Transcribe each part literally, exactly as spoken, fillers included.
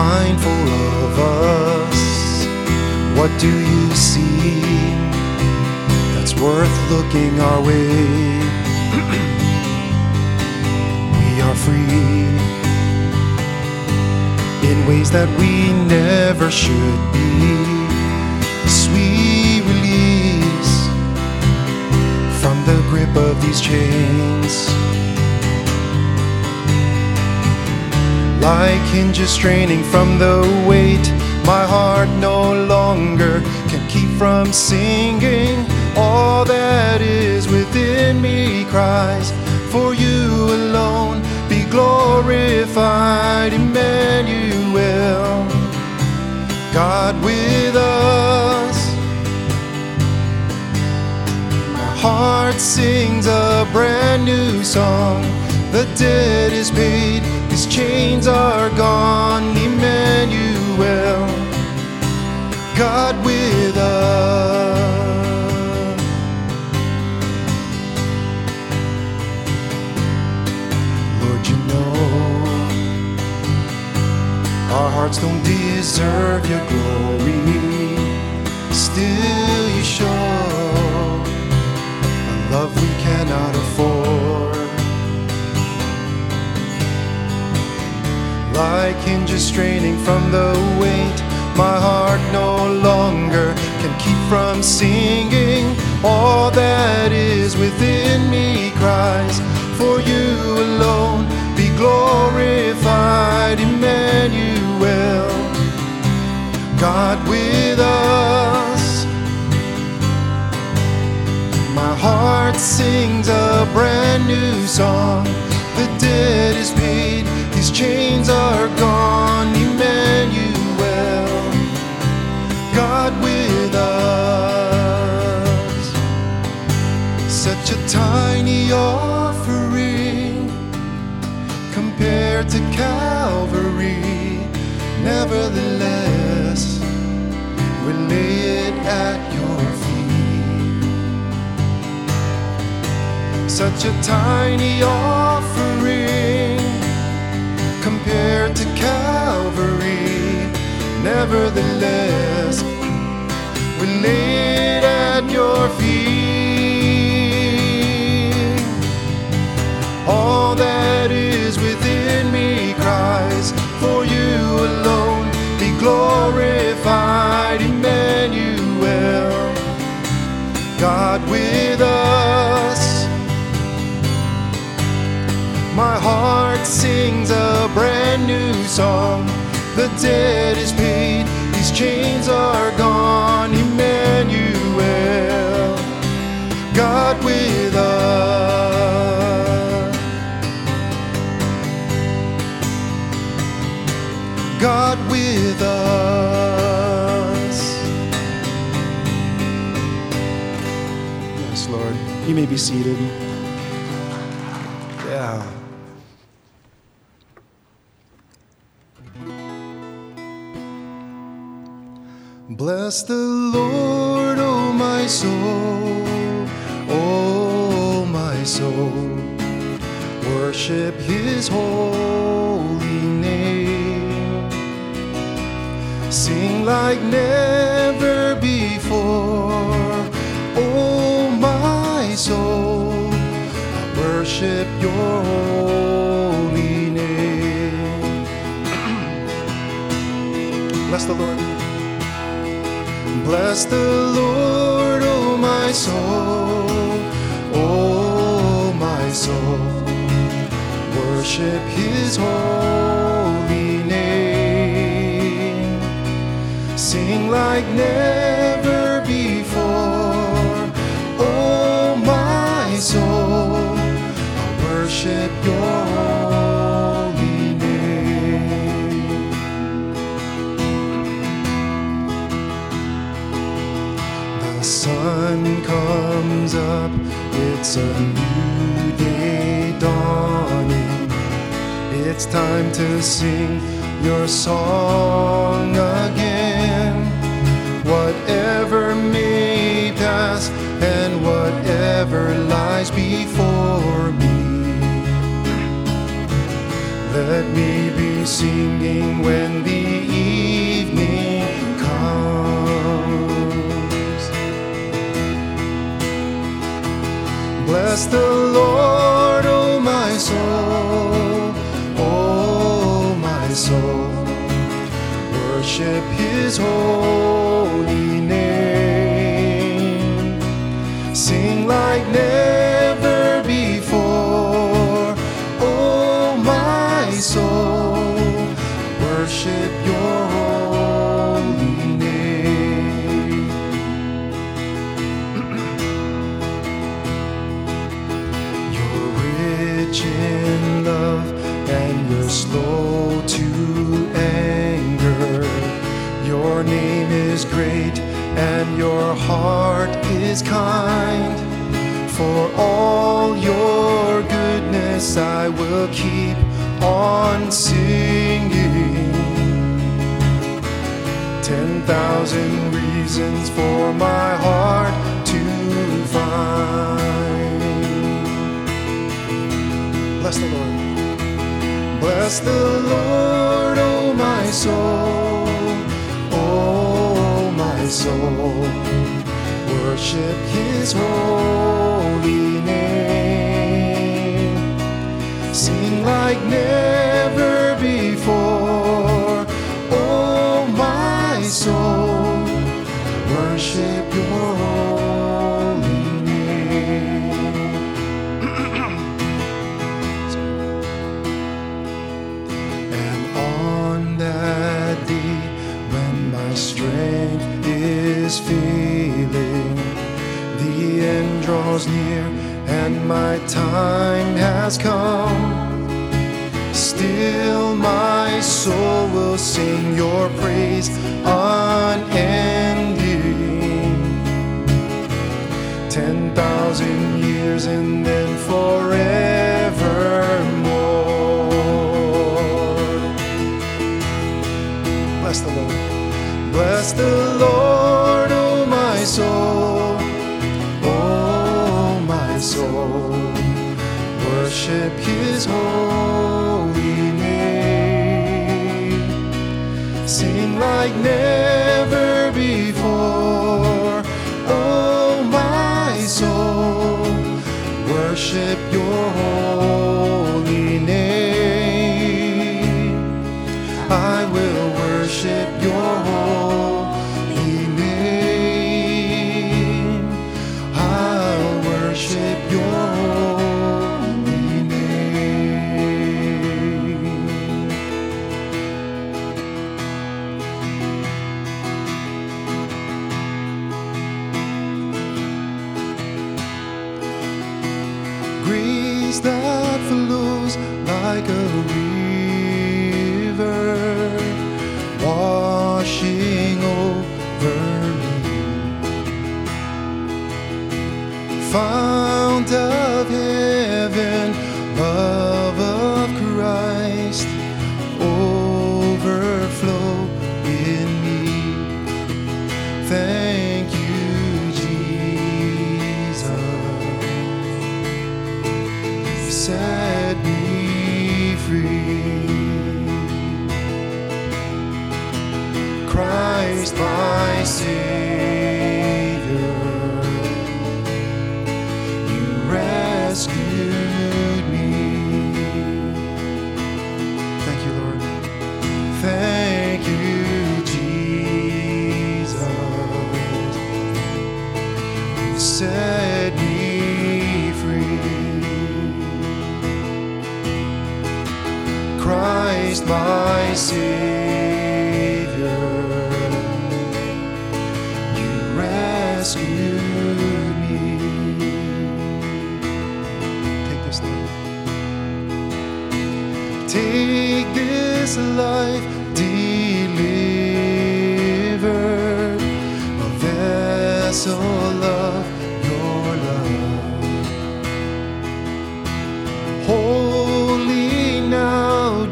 mindful of us. What do you see that's worth looking our way? We are free in ways that we never should be. Sweet release from the grip of these chains. Like hinges straining from the weight, my heart no longer can keep from singing. All that is within me cries, for you alone be glorified, Emmanuel, God with us. My heart sings a brand new song. The debt is paid, His chains are gone, Emmanuel, God with us. Lord, you know our hearts don't deserve your glory. Still you show a love we cannot afford. Like hinges straining from the weight, my heart no longer can keep from singing. All that is within me cries, for you alone be glorified, Emmanuel, God with us. My heart sings a brand new song. The debt is paid, His chains are gone, Emmanuel, God with us. Such a tiny offering compared to Calvary. Nevertheless, we lay it at your feet. Such a tiny offering compared to Calvary. Nevertheless, we lay it at your feet. All that is within me cries, for you alone be glorified, Emmanuel, God with us. My heart sings a brand new song. The debt is paid, these chains are gone, Emmanuel, God with us. God with us. Yes, Lord. You may be seated. Yeah. Bless the Lord, oh my soul, oh my soul. Worship His holy name. Sing like never before, oh my soul. I worship your holy name. Bless the Lord. Bless the Lord, oh my soul, oh my soul. Worship His holy name. Sing like never before, oh my soul. I worship your holy name. The sun comes up, it's a new day dawning. It's time to sing your song again. Whatever may pass and whatever lies before me, let me be singing when the Bless the Lord, oh my soul, oh my soul. Worship his holy name. Sing like never before, oh my soul. Worship your holy name. You're rich in love and you're slow to anger. Your name is great and your heart is kind. For all your goodness I will keep on singing. Ten thousand reasons for my heart to find. Bless the Lord. Bless the Lord, oh my soul, oh my soul. Worship his holy name. Sing like never before, oh my soul. Worship your holy name. And on that day when my strength is failing, the end draws near and my time has come, still my soul will sing your praise unending. Ten thousand years and then forevermore. Bless the Lord. Bless the Lord, oh my soul, oh my soul. Worship his holy name. Sing like never before, oh my soul. Worship your holy name. I will worship your holy name. I'll worship your holy name. Grace that flows like a river, washing over me. Fount of heaven, love of Christ, overflow in me. Thank you, Jesus. Set me free. Christ my Savior, you rescued me. Thank you, Lord. Thank you, Jesus. You set me free. Christ my Savior, you rescued me. Take this life. Take this life delivered, a vessel of your love. Holy now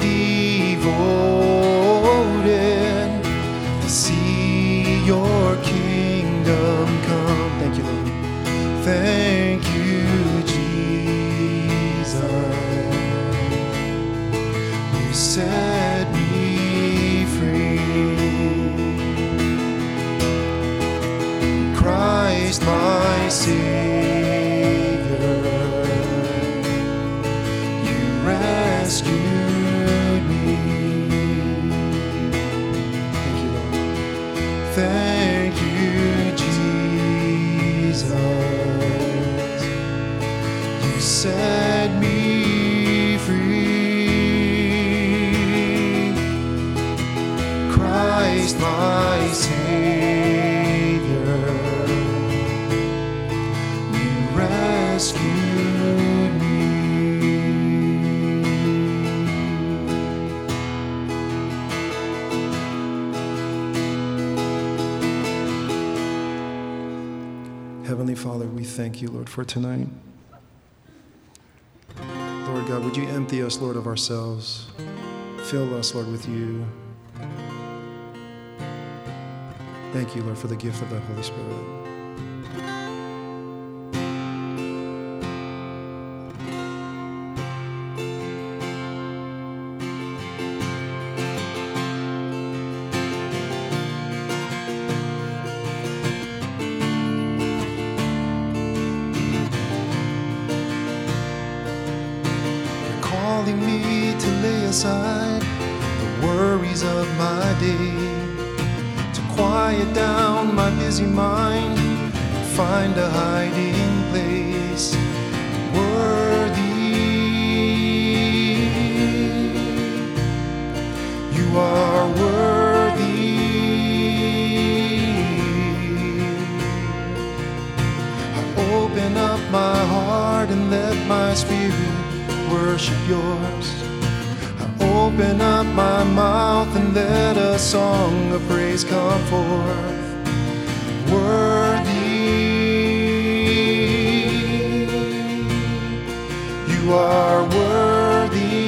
devoted to see your kingdom come. Thank you, Lord. Thank you, Jesus. You set me free. Christ my Savior, set me free. Christ my Savior, you rescued me. Heavenly Father, we thank you, Lord, for tonight. Lord God, would you empty us, Lord, of ourselves? Fill us, Lord, with you. Thank you, Lord, for the gift of the Holy Spirit. Calling me to lay aside the worries of my day, to quiet down my busy mind and find a hiding place. Worthy, you are worthy. I open up my heart and let my spirit worship yours. I open up my mouth and let a song of praise come forth. Worthy, you are worthy.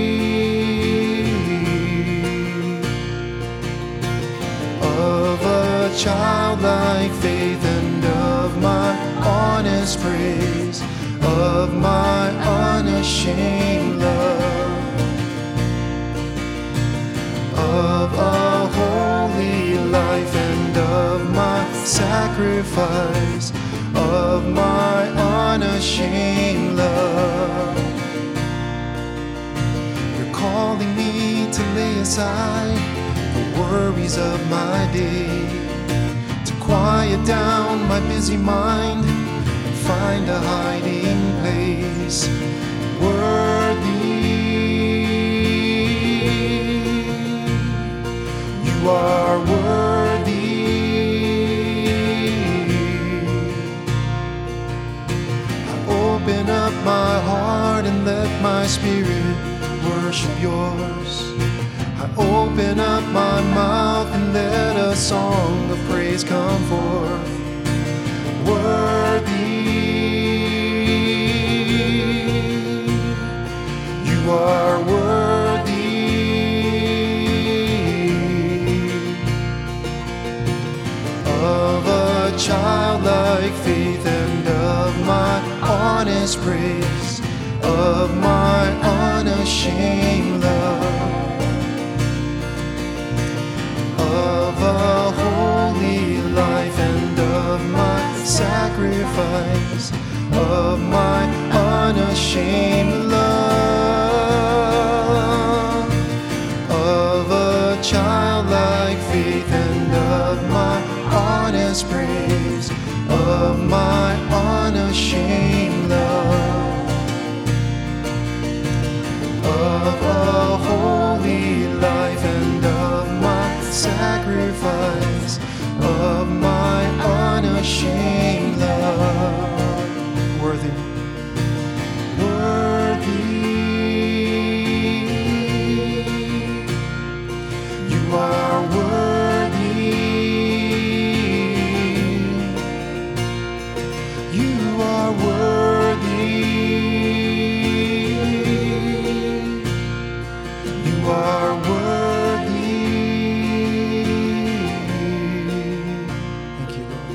Of a childlike faith and of my honest praise, of my unashamed love, of a holy life and of my sacrifice, of my unashamed love. You're calling me to lay aside the worries of my day, to quiet down my busy mind, find a hiding place. Worthy, you are worthy. I open up my heart and let my spirit worship yours. I open up my mouth and let a song of praise come forth. Worthy, you are worthy. Of a childlike faith and of my honest praise, of my unashamed love, of a holy life and of my sacrifice, of my unashamed love, of a childlike faith and of my honest praise, of my unashamed love, of a holy life and of my sacrifice, of my unashamed love. Worthy, worthy, you are worthy. You are worthy. You are worthy. Thank you, Lord.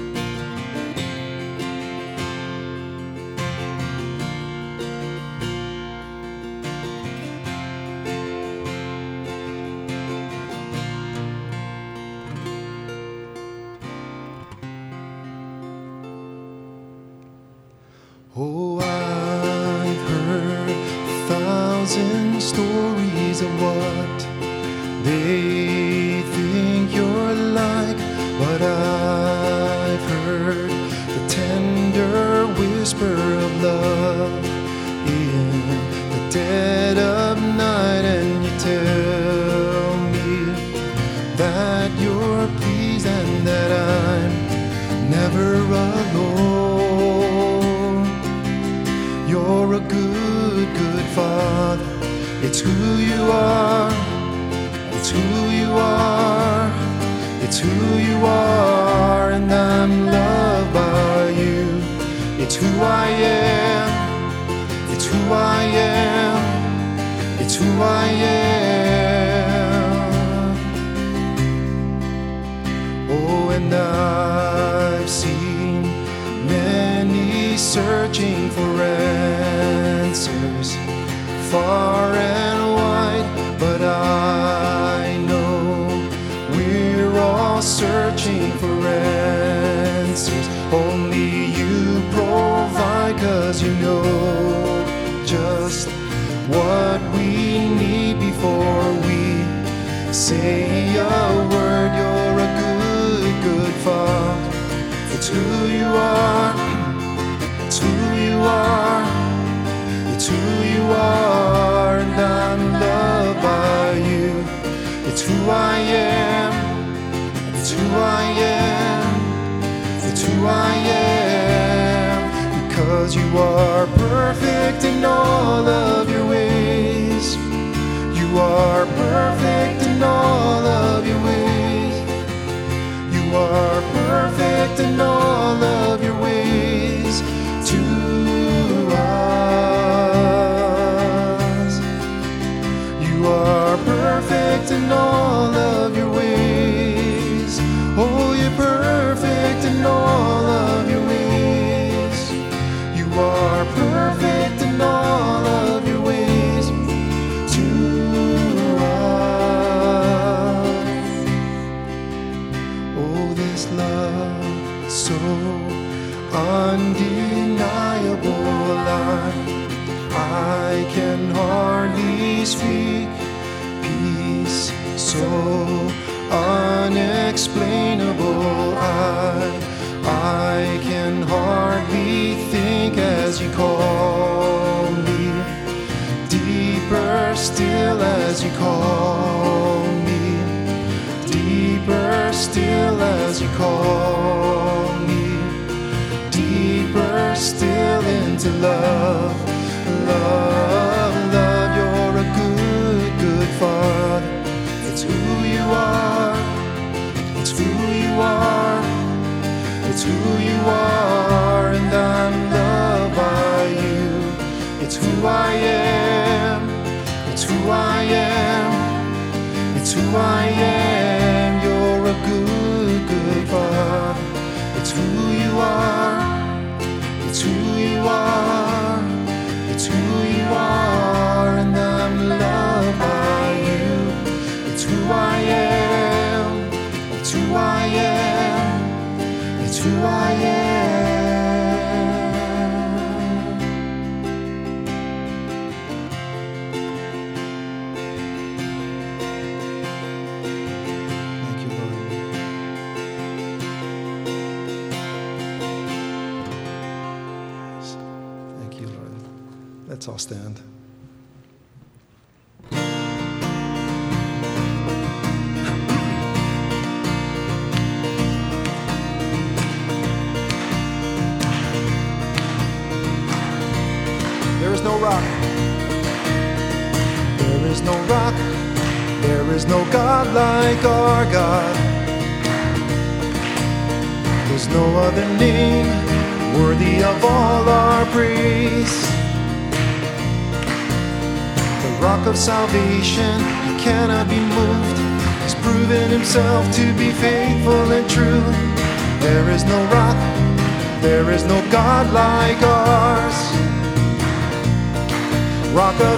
Oh, I've heard a thousand stories of what they think you're like, but I've heard the tender whisper of love It's who you are. It's who you are. It's who you are, and I'm loved by you. It's who I am. It's who I am. It's who I am. Oh, and I've seen many searching for answers far and wide, but I know we're all searching for answers. Only you provide, 'cause you know just what we need before we say a word. You're a good, good Father. It's who you are. It's who you are. It's who you are, and I'm loved by you. It's who I am. It's who I am. It's who I am. Because you are perfect in all of your ways. You are perfect in all of your ways. You are perfect in all of your ways to us. You are perfect in all of your ways. Oh, you're perfect in all of your ways. You are perfect in all of your ways to us. Oh, this love so undeniable, I, I can hardly speak. Peace so unexplainable, I, I can hardly think as you call me. Deeper still as you call me. Deeper still as you call me. Deeper still into love. Love, love, you're a good, good Father. It's who you are. It's who you are. It's who you are, and I'm loved by you. It's who I am. It's who I am. It's who I am. You're a good, good Father. It's who you are. It's who you are. It's who you are, and I'm loved by you. It's who I am. It's who I am. It's who I am. Thank you, Lord. Yes. Thank you, Lord. Let's all stand. There is no rock. There is no rock. There is no God like our God. There's no other name worthy of all our praise. The rock of salvation cannot be moved. He's proven himself to be faithful and true. There is no rock. There is no God like ours. Rock of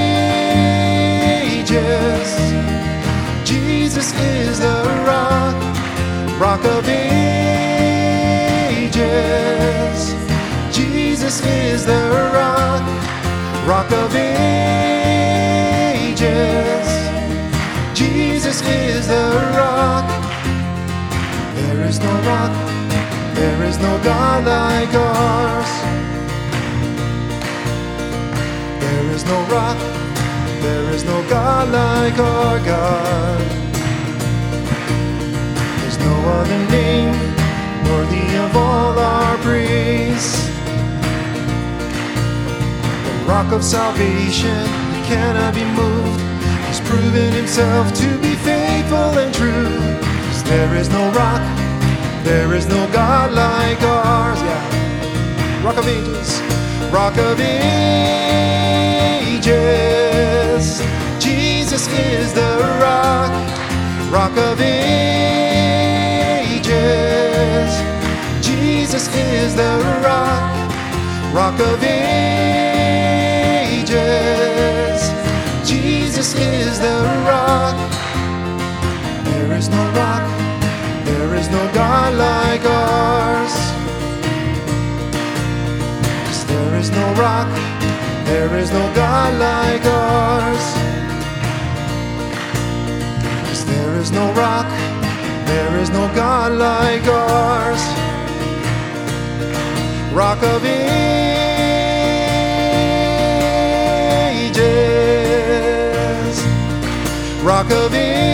ages, Jesus is the rock. Rock of ages, Jesus is the rock. Rock of ages, Jesus is the rock. There is no rock, there is no God like ours. There is no rock, there is no God like our God. There's no other name worthy of all our praise. The rock of salvation cannot be moved. He's proven himself to be faithful and true. 'Cause there is no rock, there is no God like ours. Yeah. Rock of Ages, Rock of Ages. Jesus is the rock, Rock of Ages. Jesus is the rock, Rock of Ages. Jesus is the rock. There is no rock, there is no God like ours. 'Cause there is no rock, there is no God like ours. 'Cause there is no rock, there is no God like ours. Rock of Ages, Rock of Ages.